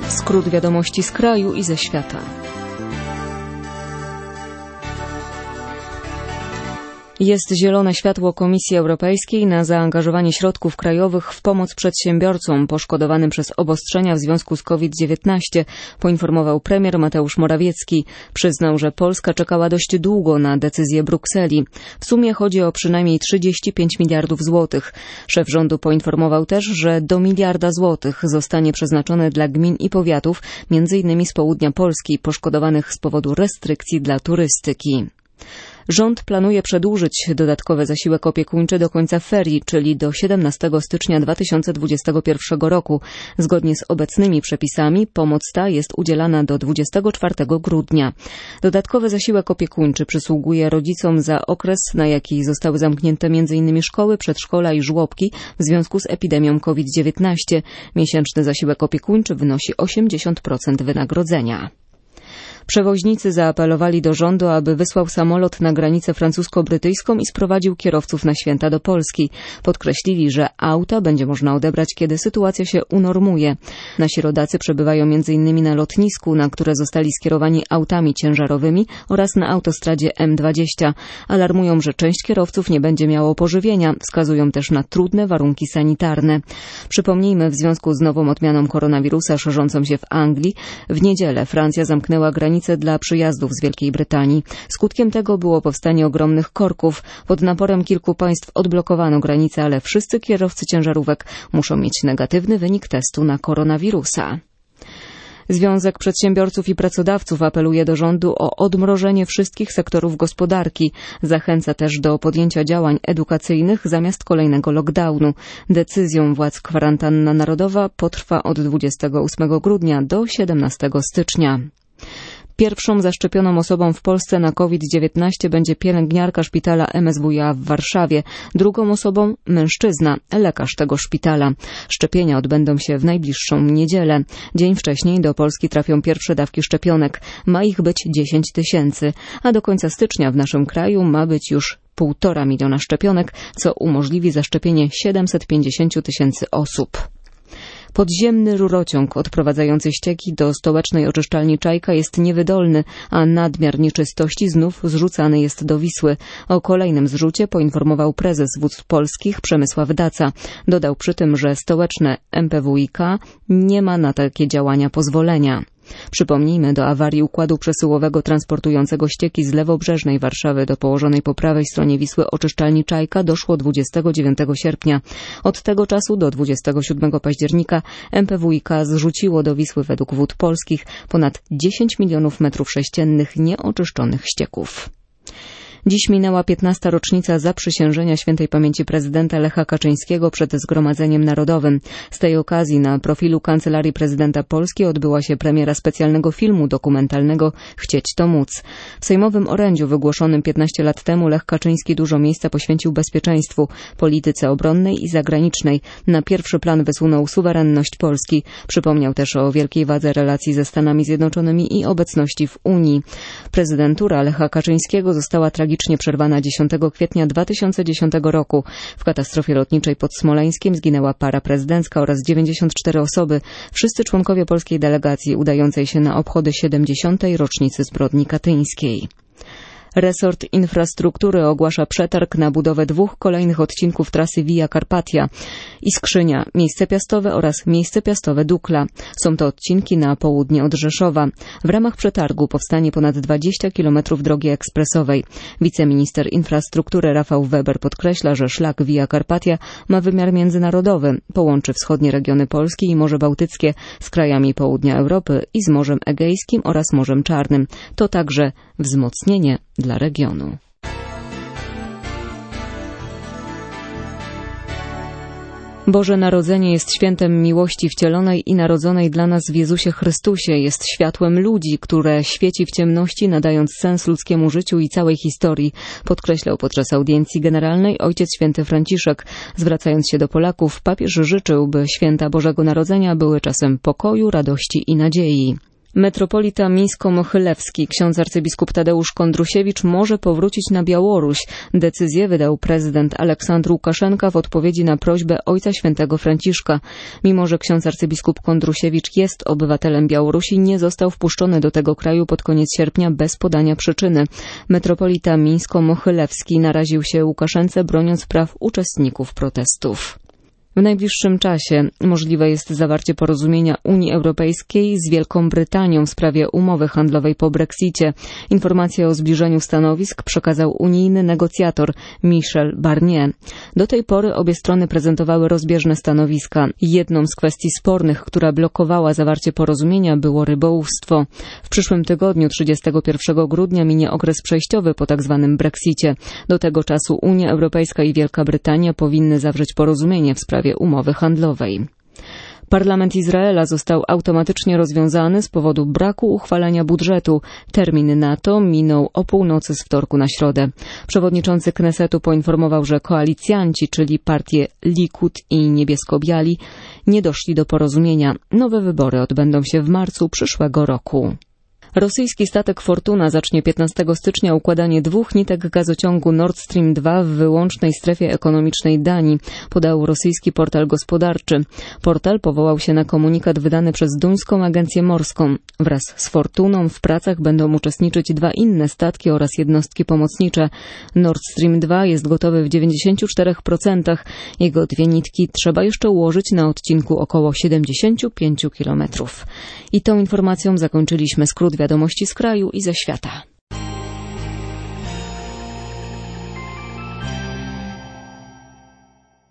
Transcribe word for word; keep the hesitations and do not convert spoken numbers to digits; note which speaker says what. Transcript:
Speaker 1: Skrót wiadomości z kraju i ze świata. Jest zielone światło Komisji Europejskiej na zaangażowanie środków krajowych w pomoc przedsiębiorcom poszkodowanym przez obostrzenia w związku z COVID dziewiętnaście, poinformował premier Mateusz Morawiecki. Przyznał, że Polska czekała dość długo na decyzję Brukseli. W sumie chodzi o przynajmniej trzydzieści pięć miliardów złotych. Szef rządu poinformował też, że do miliarda złotych zostanie przeznaczone dla gmin i powiatów, między innymi z południa Polski, poszkodowanych z powodu restrykcji dla turystyki. Rząd planuje przedłużyć dodatkowy zasiłek opiekuńczy do końca ferii, czyli do siedemnastego stycznia dwa tysiące dwudziestego pierwszego roku. Zgodnie z obecnymi przepisami pomoc ta jest udzielana do dwudziestego czwartego grudnia. Dodatkowy zasiłek opiekuńczy przysługuje rodzicom za okres, na jaki zostały zamknięte między innymi szkoły, przedszkola i żłobki w związku z epidemią COVID dziewiętnaście. Miesięczny zasiłek opiekuńczy wynosi osiemdziesiąt procent wynagrodzenia. Przewoźnicy zaapelowali do rządu, aby wysłał samolot na granicę francusko-brytyjską i sprowadził kierowców na święta do Polski. Podkreślili, że auta będzie można odebrać, kiedy sytuacja się unormuje. Nasi rodacy przebywają między innymi na lotnisku, na które zostali skierowani autami ciężarowymi oraz na autostradzie M dwadzieścia. Alarmują, że część kierowców nie będzie miało pożywienia. Wskazują też na trudne warunki sanitarne. Przypomnijmy, w związku z nową odmianą koronawirusa szerzącą się w Anglii, w niedzielę Francja zamknęła granicę dla przyjazdów z Wielkiej Brytanii. Skutkiem tego było powstanie ogromnych korków. Pod naporem kilku państw odblokowano granice, ale wszyscy kierowcy ciężarówek muszą mieć negatywny wynik testu na koronawirusa. Związek Przedsiębiorców i Pracodawców apeluje do rządu o odmrożenie wszystkich sektorów gospodarki. Zachęca też do podjęcia działań edukacyjnych zamiast kolejnego lockdownu. Decyzją władz kwarantanna narodowa potrwa od dwudziestego ósmego grudnia do siedemnastego stycznia. Pierwszą zaszczepioną osobą w Polsce na COVID dziewiętnaście będzie pielęgniarka szpitala M S W iA w Warszawie. Drugą osobą mężczyzna, lekarz tego szpitala. Szczepienia odbędą się w najbliższą niedzielę. Dzień wcześniej do Polski trafią pierwsze dawki szczepionek. Ma ich być dziesięć tysięcy, a do końca stycznia w naszym kraju ma być już półtora miliona szczepionek, co umożliwi zaszczepienie siedemset pięćdziesiąt tysięcy osób. Podziemny rurociąg odprowadzający ścieki do stołecznej oczyszczalni Czajka jest niewydolny, a nadmiar nieczystości znów zrzucany jest do Wisły. O kolejnym zrzucie poinformował prezes Wód Polskich Przemysław Daca. Dodał przy tym, że stołeczne M P W i K nie ma na takie działania pozwolenia. Przypomnijmy, do awarii układu przesyłowego transportującego ścieki z lewobrzeżnej Warszawy do położonej po prawej stronie Wisły oczyszczalni Czajka doszło dwudziestego dziewiątego sierpnia. Od tego czasu do dwudziestego siódmego października M P W i K zrzuciło do Wisły według Wód Polskich ponad dziesięć milionów metrów sześciennych nieoczyszczonych ścieków. Dziś minęła piętnasta rocznica zaprzysiężenia świętej pamięci prezydenta Lecha Kaczyńskiego przed Zgromadzeniem Narodowym. Z tej okazji na profilu Kancelarii Prezydenta Polski odbyła się premiera specjalnego filmu dokumentalnego Chcieć to móc. W sejmowym orędziu wygłoszonym piętnaście lat temu Lech Kaczyński dużo miejsca poświęcił bezpieczeństwu, polityce obronnej i zagranicznej. Na pierwszy plan wysunął suwerenność Polski. Przypomniał też o wielkiej wadze relacji ze Stanami Zjednoczonymi i obecności w Unii. Prezydentura Lecha Kaczyńskiego została tragicznie przerwana dziesiątego kwietnia dwa tysiące dziesiątego roku. W katastrofie lotniczej pod Smoleńskiem zginęła para prezydencka oraz dziewięćdziesiąt cztery osoby, wszyscy członkowie polskiej delegacji udającej się na obchody siedemdziesiątej rocznicy zbrodni katyńskiej. Resort Infrastruktury ogłasza przetarg na budowę dwóch kolejnych odcinków trasy Via Carpatia. Iskrzynia, Miejsce Piastowe oraz Miejsce Piastowe Dukla. Są to odcinki na południe od Rzeszowa. W ramach przetargu powstanie ponad dwadzieścia kilometrów drogi ekspresowej. Wiceminister infrastruktury Rafał Weber podkreśla, że szlak Via Carpatia ma wymiar międzynarodowy. Połączy wschodnie regiony Polski i Morze Bałtyckie z krajami południa Europy i z Morzem Egejskim oraz Morzem Czarnym. To także wzmocnienie dla regionu. Boże Narodzenie jest świętem miłości wcielonej i narodzonej dla nas w Jezusie Chrystusie. Jest światłem ludzi, które świeci w ciemności, nadając sens ludzkiemu życiu i całej historii, podkreślał podczas audiencji generalnej Ojciec Święty Franciszek. Zwracając się do Polaków, papież życzył, by święta Bożego Narodzenia były czasem pokoju, radości i nadziei. Metropolita mińsko-mochylewski, ksiądz arcybiskup Tadeusz Kondrusiewicz może powrócić na Białoruś. Decyzję wydał prezydent Aleksandr Łukaszenka w odpowiedzi na prośbę Ojca Świętego Franciszka. Mimo że ksiądz arcybiskup Kondrusiewicz jest obywatelem Białorusi, nie został wpuszczony do tego kraju pod koniec sierpnia bez podania przyczyny. Metropolita mińsko-mochylewski naraził się Łukaszence, broniąc praw uczestników protestów. W najbliższym czasie możliwe jest zawarcie porozumienia Unii Europejskiej z Wielką Brytanią w sprawie umowy handlowej po Brexicie. Informację o zbliżeniu stanowisk przekazał unijny negocjator Michel Barnier. Do tej pory obie strony prezentowały rozbieżne stanowiska. Jedną z kwestii spornych, która blokowała zawarcie porozumienia, było rybołówstwo. W przyszłym tygodniu, trzydziestego pierwszego grudnia, minie okres przejściowy po tzw. Brexicie. Do tego czasu Unia Europejska i Wielka Brytania powinny zawrzeć porozumienie w sprawie umowy handlowej. Parlament Izraela został automatycznie rozwiązany z powodu braku uchwalenia budżetu. Termin na to minął o północy z wtorku na środę. Przewodniczący Knesetu poinformował, że koalicjanci, czyli partie Likud i Niebiesko-Biali, nie doszli do porozumienia. Nowe wybory odbędą się w marcu przyszłego roku. Rosyjski statek Fortuna zacznie piętnastego stycznia układanie dwóch nitek gazociągu Nord Stream dwa w wyłącznej strefie ekonomicznej Danii, podał rosyjski portal gospodarczy. Portal powołał się na komunikat wydany przez duńską agencję morską. Wraz z Fortuną w pracach będą uczestniczyć dwa inne statki oraz jednostki pomocnicze. Nord Stream dwa jest gotowy w dziewięćdziesięciu czterech procentach. Jego dwie nitki trzeba jeszcze ułożyć na odcinku około siedemdziesięciu pięciu kilometrów. I tą informacją zakończyliśmy skrót wiadomości z kraju i ze świata.